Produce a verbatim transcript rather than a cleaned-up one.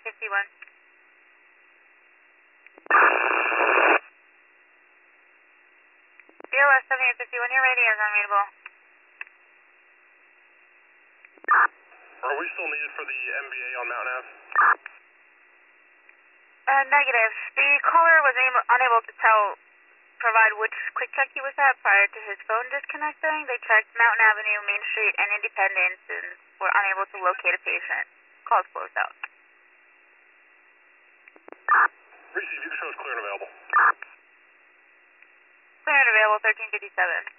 fifty-one. B L S seventy-eight fifty-one, your radio is unreadable. Are we still needed for the M B A on Mountain Ave? Uh, negative. The caller was able, unable to tell, provide which quick check he was at prior to his phone disconnecting. They checked Mountain Avenue, Main Street, and Independence and were unable to locate a patient. Call's closed out. Receive, you can show us clear and available. Clear and available, thirteen fifty-seven.